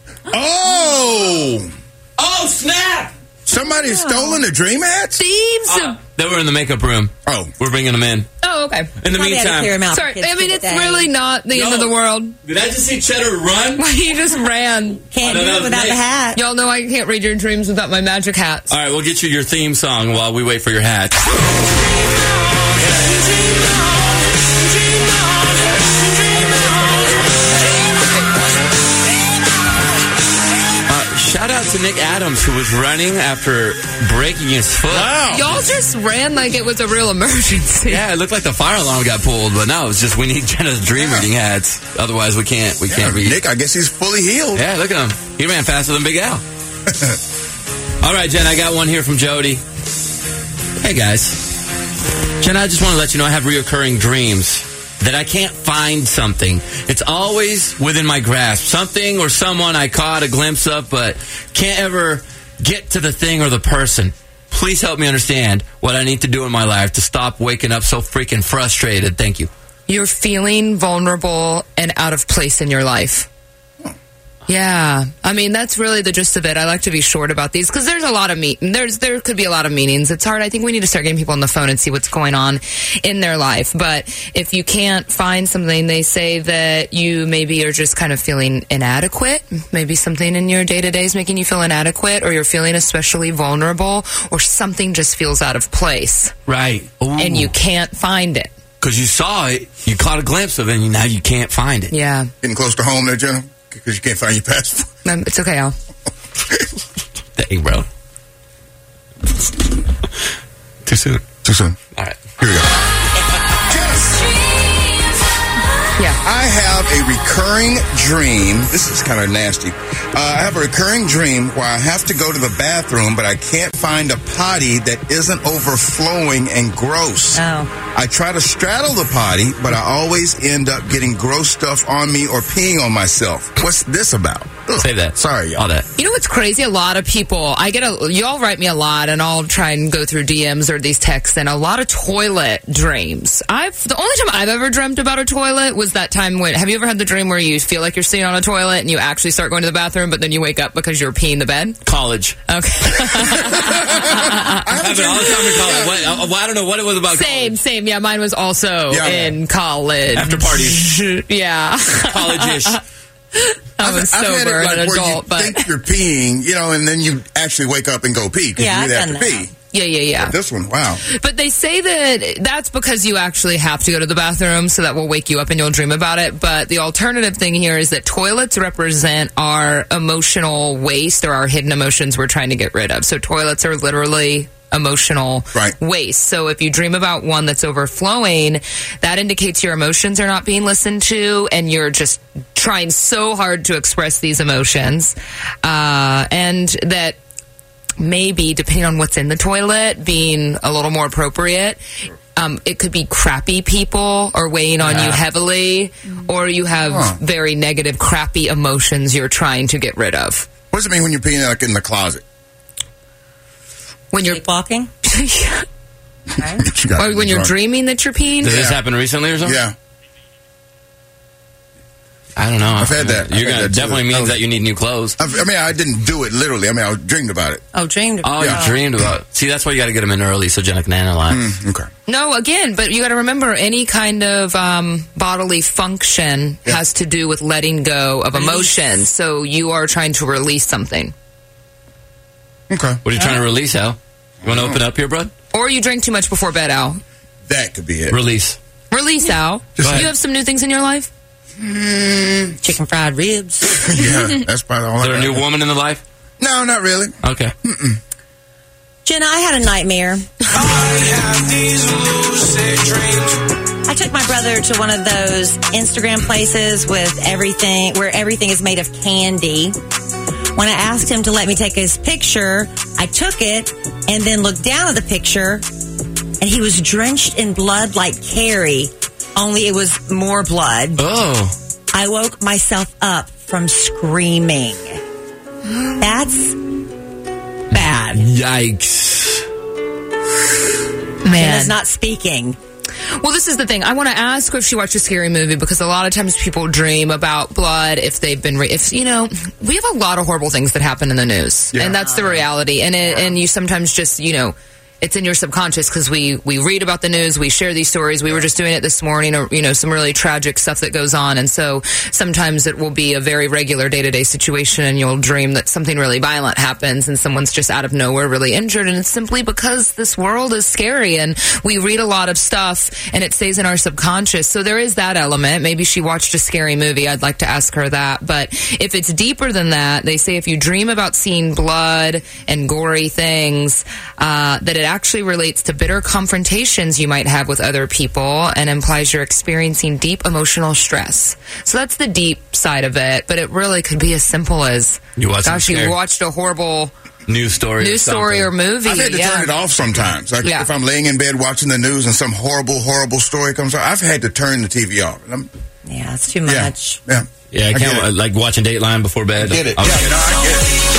Oh, snap! Somebody's stolen the dream hats? Thieves! They were in the makeup room. Oh. We're bringing them in. Oh, okay. In the meantime. Sorry, I mean, it's really not the end of the world. Did I just see Cheddar run? He just ran. Can't do it without the hat. Y'all know I can't read your dreams without my magic hats. All right, we'll get you your theme song while we wait for your hat. Shout out to Nick Adams, who was running after breaking his foot. Wow. Y'all just ran like it was a real emergency. Yeah, it looked like the fire alarm got pulled, but no, it's just we need Jenna's dream reading hats. Otherwise, we can't read. Nick, I guess he's fully healed. Yeah, look at him. He ran faster than Big Al. All right, Jen, I got one here from Jody. Hey, guys. Jen, I just want to let you know I have reoccurring dreams that I can't find something. It's always within my grasp. Something or someone I caught a glimpse of, but can't ever get to the thing or the person. Please help me understand what I need to do in my life to stop waking up so freaking frustrated. Thank you. You're feeling vulnerable and out of place in your life. Yeah, I mean, that's really the gist of it. I like to be short about these because there's a lot of there could be a lot of meanings. It's hard. I think we need to start getting people on the phone and see what's going on in their life. But if you can't find something, they say that you maybe are just kind of feeling inadequate. Maybe something in your day-to-day is making you feel inadequate, or you're feeling especially vulnerable, or something just feels out of place. Right. Ooh. And you can't find it. Because you saw it, you caught a glimpse of it, and now you can't find it. Yeah. Getting close to home there, Jenna? Because you can't find your passport. It's okay, Al. Dang, bro. Too soon. All right. Here we go. Yeah. I have a recurring dream. This is kind of nasty. I have a recurring dream where I have to go to the bathroom, but I can't find a potty that isn't overflowing and gross. Oh. I try to straddle the potty, but I always end up getting gross stuff on me or peeing on myself. What's this about? Ugh. Say that. Sorry, y'all. All that. You know what's crazy? A lot of people, y'all write me a lot, and I'll try and go through DMs or these texts, and a lot of toilet dreams. The only time I've ever dreamt about a toilet was that time when, have you ever had the dream where you feel like you're sitting on a toilet and you actually start going to the bathroom, but then you wake up because you're peeing the bed? College. Okay. I have it all the time in college. I don't know what it was about. Same. Yeah, mine was also in college. After parties. Yeah. College-ish. I was sober and an adult, but think you're peeing, and then you actually wake up and go pee because you I've have done to that. pee. Yeah. But this one, wow. But they say that that's because you actually have to go to the bathroom, so that will wake you up and you'll dream about it. But the alternative thing here is that toilets represent our emotional waste or our hidden emotions we're trying to get rid of. So toilets are literally emotional waste. So if you dream about one that's overflowing, that indicates your emotions are not being listened to, and you're just trying so hard to express these emotions, and that maybe, depending on what's in the toilet, being a little more appropriate. It could be crappy people or weighing on you heavily, or you have very negative, crappy emotions you're trying to get rid of. What does it mean when you're peeing like in the closet? When you're walking? Or when you're dreaming that you're peeing? Did this happen recently or something? Yeah. I don't know. I've had that. That definitely means that you need new clothes. I didn't do it literally. I dreamed about it. Oh, dreamed about it. Oh, you dreamed about it. See, that's why you got to get them in early so Jenna can analyze. Okay. No, again, but you got to remember any kind of bodily function has to do with letting go of emotions. So you are trying to release something. Okay. What are you trying to release, Al? You want to open up here, bud? Or you drank too much before bed, Al. That could be it. Release, Al. Do you have some new things in your life? Chicken fried ribs. Yeah, that's probably all. Is there a new woman in the life? No, not really. Okay. Jenna, I had a nightmare. I took my brother to one of those Instagram places with everything, where everything is made of candy. When I asked him to let me take his picture, I took it and then looked down at the picture, and he was drenched in blood like Carrie, only it was more blood. Oh. I woke myself up from screaming. That's bad. Yikes. Man. Jenna's not speaking. Well, this is the thing. I want to ask her if she watched a scary movie, because a lot of times people dream about blood if they've been, we have a lot of horrible things that happen in the news, and that's the reality. And you sometimes just, it's in your subconscious because we read about the news, we share these stories. We were just doing it this morning, or some really tragic stuff that goes on, and so sometimes it will be a very regular day-to-day situation, and you'll dream that something really violent happens, and someone's just out of nowhere really injured, and it's simply because this world is scary, and we read a lot of stuff, and it stays in our subconscious. So there is that element. Maybe she watched a scary movie. I'd like to ask her that. But if it's deeper than that, they say if you dream about seeing blood and gory things, that it actually relates to bitter confrontations you might have with other people and implies you're experiencing deep emotional stress. So that's the deep side of it, but it really could be as simple as, you watched a horrible news story or movie. I've had to turn it off sometimes. Like if I'm laying in bed watching the news and some horrible story comes on, I've had to turn the TV off. Yeah, it's too much. Yeah, I can't, like watching Dateline before bed. I get it. I get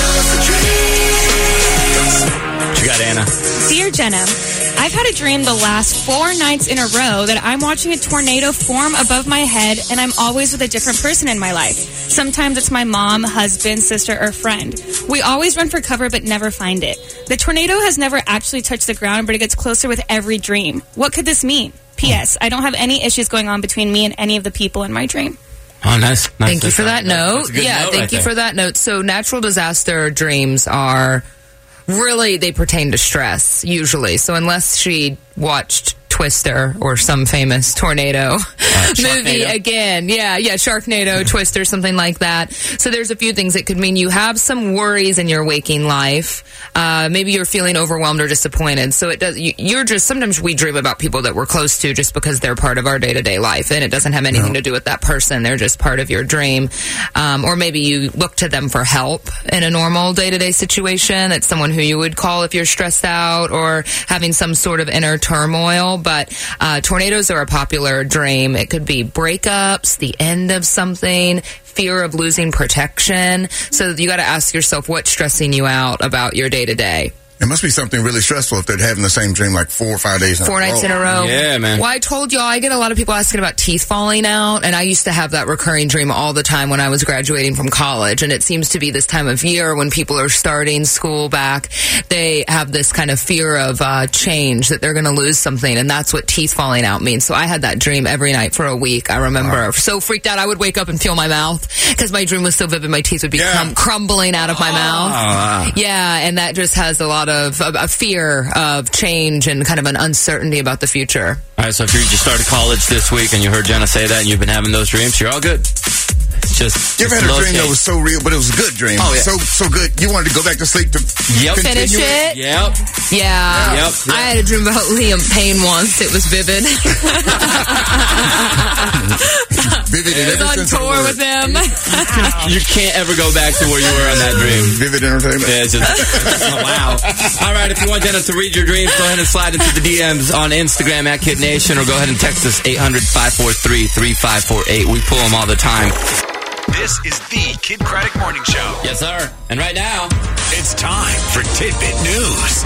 it. What you got, Anna? Dear Jenna, I've had a dream the last 4 nights in a row that I'm watching a tornado form above my head, and I'm always with a different person in my life. Sometimes it's my mom, husband, sister, or friend. We always run for cover but never find it. The tornado has never actually touched the ground, but it gets closer with every dream. What could this mean? P.S. I don't have any issues going on between me and any of the people in my dream. Oh, nice. Thank you for that note. Thank you for that note. So natural disaster dreams are really, they pertain to stress, usually. So unless she watched Twister or some famous tornado movie again. Sharknado, Twister, something like that. So there's a few things it could mean. You have some worries in your waking life. Maybe you're feeling overwhelmed or disappointed. So it does. Sometimes we dream about people that we're close to just because they're part of our day-to-day life, and it doesn't have anything to do with that person. They're just part of your dream. Or maybe you look to them for help in a normal day-to-day situation. It's someone who you would call if you're stressed out or having some sort of inner turmoil. But tornadoes are a popular dream. It could be breakups, the end of something, fear of losing protection. So you got to ask yourself what's stressing you out about your day-to-day. It must be something really stressful if they're having the same dream like 4 or 5 days in a row. 4 nights in a row. Yeah, man. Well, I told y'all, I get a lot of people asking about teeth falling out, and I used to have that recurring dream all the time when I was graduating from college, and it seems to be this time of year when people are starting school back, they have this kind of fear of change, that they're going to lose something, and that's what teeth falling out means. So I had that dream every night for a week. I remember so freaked out, I would wake up and feel my mouth, because my dream was so vivid, my teeth would be crumbling out of my mouth. Yeah, and that just has a lot of a fear of change and kind of an uncertainty about the future. All right, so if you just started college this week and you heard Jenna say that and you've been having those dreams, you're all good. You ever had a dream that was so real, but it was a good dream? Oh, yeah. So good. You wanted to go back to sleep to finish it? Yep. Yeah. I had a dream about Liam Payne once. It was vivid. Vivid. I was on tour with him. You can't ever go back to where you were on that dream. Vivid entertainment. Yeah, it's just, wow. All right, if you want Jenna to read your dreams, go ahead and slide into the DMs on Instagram at Kid Nation, or go ahead and text us 800-543-3548. We pull them all the time. This is the Kid Craddock Morning Show. Yes, sir. And right now, it's time for Tidbit News.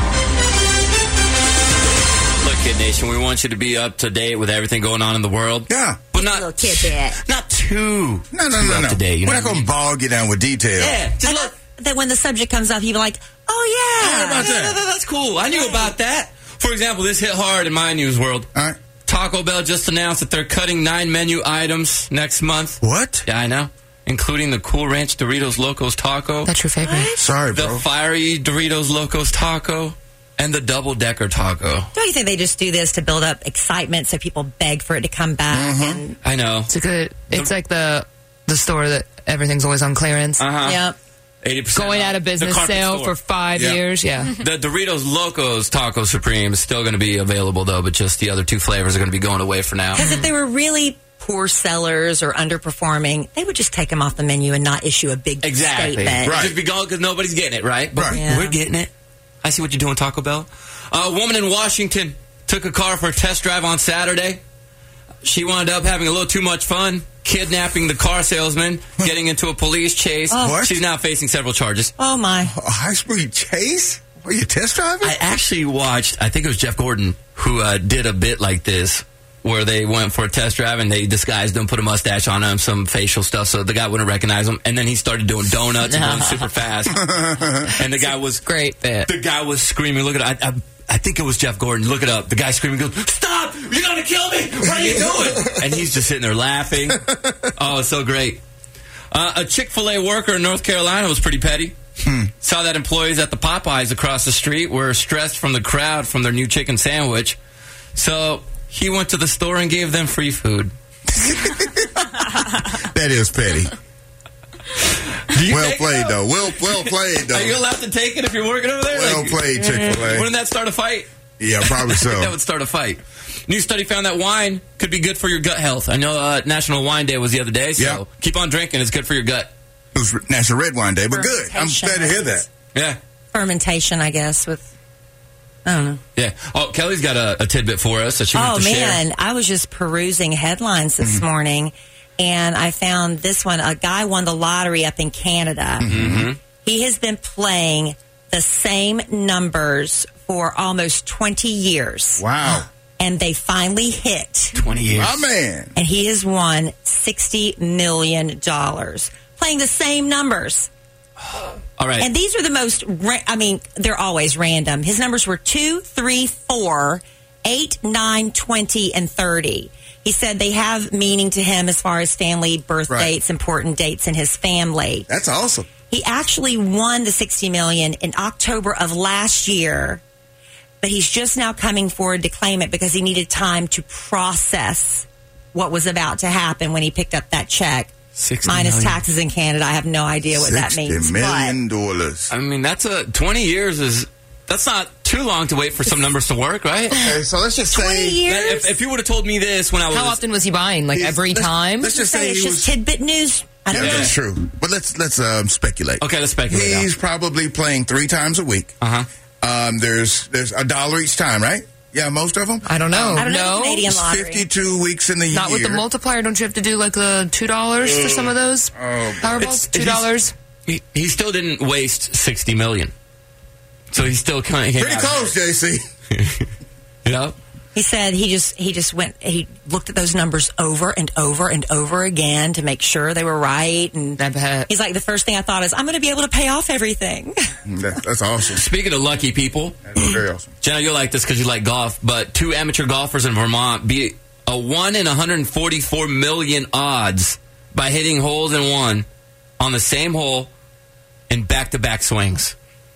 Look, Kid Nation, we want you to be up to date with everything going on in the world. Yeah. But not little tidbit. Not too up to date. We're not going to bog you down with detail. Yeah. Just look. That when the subject comes up, you'd be like, oh, yeah. That's cool. I knew about that. For example, this hit hard in my news world. All right. Taco Bell just announced that they're cutting 9 menu items next month. What? Yeah, I know. Including the Cool Ranch Doritos Locos Taco. That's your favorite. Sorry, bro. The Fiery Doritos Locos Taco. And the Double Decker Taco. Don't you think they just do this to build up excitement so people beg for it to come back? Mm-hmm. And I know. It's like the store that everything's always on clearance. Yep. 80% going out of business sale store. for 5 years. Yeah. The Doritos Locos Taco Supreme is still going to be available, though, but just the other 2 flavors are going to be going away for now. Because if they were really poor sellers or underperforming, they would just take them off the menu and not issue a big statement. Right. Just be gone because nobody's getting it, right? But we're getting it. I see what you're doing, Taco Bell. A woman in Washington took a car for a test drive on Saturday. She wound up having a little too much fun, kidnapping the car salesman, getting into a police chase. What? She's now facing several charges. Oh, my. A high-speed chase? Were you test driving? I actually watched, I think it was Jeff Gordon, who did a bit like this, where they went for a test drive and they disguised him, put a mustache on him, some facial stuff so the guy wouldn't recognize him. And then he started doing donuts and going super fast. And the guy was great bit. The guy was screaming. Look at it. I think it was Jeff Gordon. Look it up. The guy screaming goes, "Stop! You're going to kill me! What are you doing?" And he's just sitting there laughing. Oh, it's so great. A Chick-fil-A worker in North Carolina was pretty petty. Saw that employees at the Popeyes across the street were stressed from the crowd from their new chicken sandwich. So he went to the store and gave them free food. That is petty. Well played, though. Well played, though. Are you allowed to take it if you're working over there? Well played, Chick-fil-A. Wouldn't that start a fight? Yeah, probably so. That would start a fight. New study found that wine could be good for your gut health. I know National Wine Day was the other day, so keep on drinking. It's good for your gut. It was National Red Wine Day, but good. I'm glad to hear that. Yeah. Fermentation, I guess, I don't know. Yeah. Oh, Kelly's got a tidbit for us that she wants to share. Oh, man. I was just perusing headlines this morning, and I found this one. A guy won the lottery up in Canada. Mm-hmm. He has been playing the same numbers for almost 20 years. Wow. And they finally hit. 20 years. My man. And he has won $60 million. Playing the same numbers. All right. And these are the most, they're always random. His numbers were 2, 3, 4, 8, 9, 20, and 30. He said they have meaning to him as far as family birth dates, important dates in his family. That's awesome. He actually won the $60 million in October of last year, but he's just now coming forward to claim it because he needed time to process what was about to happen when he picked up that check. Minus taxes in Canada. I have no idea what that means. $60 million. I mean, that's 20 years that's not too long to wait for some numbers to work, right? Okay, so let's just 20 say years? If you would have told me this when I was... How often was he buying? Like every time? Let's just say it's just tidbit news. I don't know. That's true. But let's speculate. Okay, let's speculate. He's probably playing 3 times a week. There's $1 each time, right? Yeah, most of them? I don't know. I don't know the Canadian lottery. 52 weeks in the year. Not with the multiplier. Don't you have to do like the $2 for some of those Powerballs? $2? He still didn't waste $60 million. So he's still kind of... Pretty close, JC. You know? He said he just went, he looked at those numbers over and over and over again to make sure they were right. And he's like, the first thing I thought is, I'm going to be able to pay off everything. That's awesome. Speaking of lucky people, that's very awesome. Jenna, you'll like this because you like golf, but 2 amateur golfers in Vermont beat a 1 in 144 million odds by hitting holes in one on the same hole in back-to-back swings.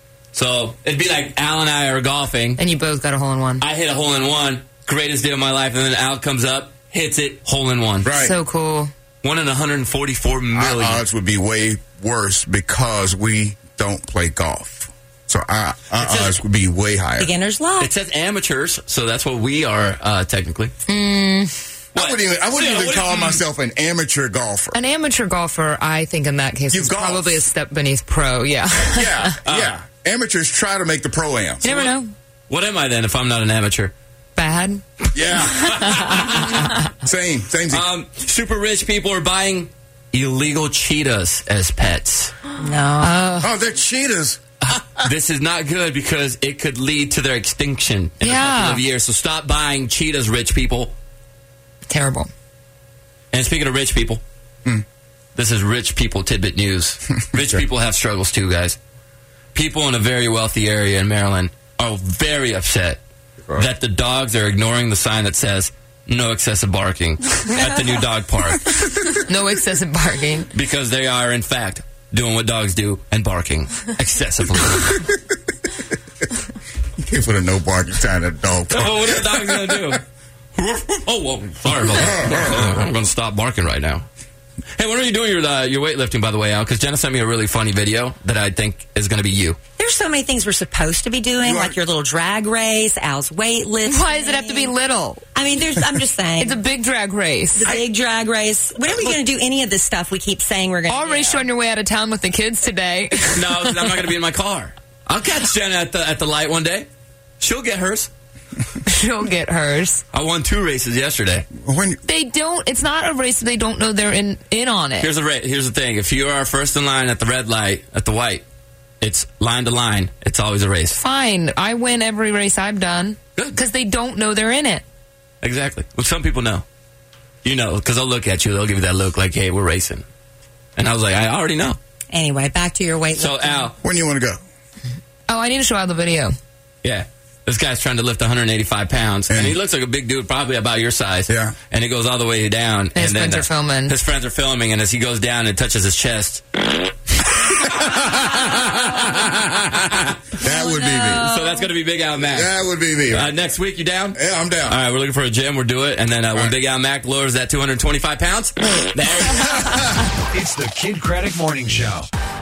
So it'd be like Al and I are golfing. And you both got a hole in one. I hit a hole in one, greatest day of my life, and then Al comes up, hits it, hole in one. Right. So cool. 1 in 144 million. Our odds would be way worse because we don't play golf. So our odds would be way higher. Beginner's luck. It says amateurs, so that's what we are technically. I wouldn't even call myself an amateur golfer. An amateur golfer, I think in that case, is probably a step beneath pro. Yeah. Yeah. Amateurs try to make the pro-am. You never know. What am I then if I'm not an amateur? Bad. Yeah. Same. Super rich people are buying illegal cheetahs as pets. No. Oh, they're cheetahs. This is not good because it could lead to their extinction in a couple of years. So stop buying cheetahs, rich people. Terrible. And speaking of rich people, this is rich people tidbit news. Rich people have struggles too, guys. People in a very wealthy area in Maryland are very upset that the dogs are ignoring the sign that says no excessive barking at the new dog park. No excessive barking. Because they are, in fact, doing what dogs do and barking excessively. You can't put a no barking sign at a dog park. Oh, what are the dogs going to do? Oh, well, sorry about that. I'm going to stop barking right now. Hey, when are you doing your weightlifting, by the way, Al? Because Jenna sent me a really funny video that I think is going to be you. There's so many things we're supposed to be doing, like your little drag race, Al's weightlifting. Why does it have to be little? I mean, I'm just saying. It's a big drag race. The big drag race. When are we going to do any of this stuff we keep saying we're going to do? I'll race you on your way out of town with the kids today. No, I'm not going to be in my car. I'll catch Jenna at the light one day. She'll get hers. She'll get hers. I won 2 races yesterday. They don't. It's not a race. They don't know they're in on it. Here's the thing. If you are first in line at the red light, at the white, it's line to line. It's always a race. Fine. I win every race I've done. Good. Because they don't know they're in it. Exactly. Well, some people know. You know, because they'll look at you. They'll give you that look like, hey, we're racing. And I was like, I already know. Anyway, back to your weightlifting. So, Al. When do you want to go? Oh, I need to show Al the video. Yeah. This guy's trying to lift 185 pounds, and he looks like a big dude, probably about your size. Yeah. And he goes all the way down. His and friends are filming. His friends are filming, and as he goes down and touches his chest. That would be me. So that's going to be Big Al Mac. That would be me. Next week, you down? Yeah, I'm down. All right, we're looking for a gym. We'll do it. And then when Big Al Mac lowers that 225 pounds, there you go. It's the Kid Craddock Morning Show.